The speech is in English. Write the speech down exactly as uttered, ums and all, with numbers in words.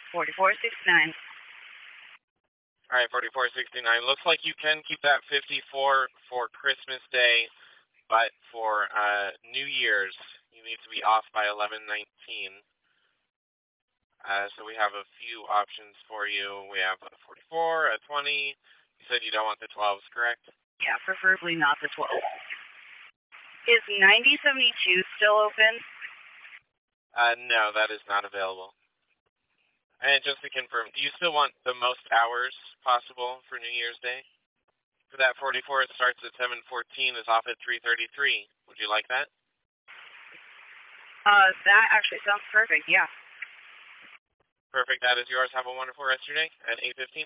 forty-four sixty-nine. All right, forty-four sixty-nine. Looks like you can keep that fifty-four for Christmas Day, but for uh, New Year's, you need to be off by eleven nineteen. Uh, so we have a few options for you. We have a forty-four, a twenty. You said you don't want the twelves, correct? Yeah, preferably not the twelve. Is ninety seventy-two still open? Uh, no, that is not available. And just to confirm, do you still want the most hours possible for New Year's Day? For that forty-four, it starts at seven fourteen, is off at three thirty-three. Would you like that? Uh, that actually sounds perfect, yeah. Perfect, that is yours. Have a wonderful rest of your day at eight fifteen.